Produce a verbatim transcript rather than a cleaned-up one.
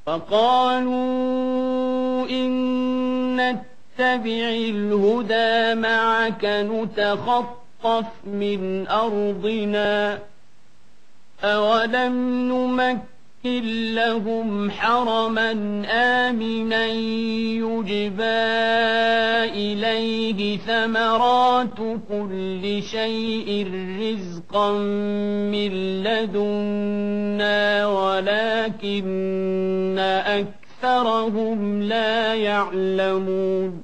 وقالوا إن نتبع الهدى معك نتخطف من أرضنا أولم نمكن لهم حرما آمنا يجبى إليه ثمرات كل شيء رزقا من لدنا ولكن أكثرهم لا يعلمون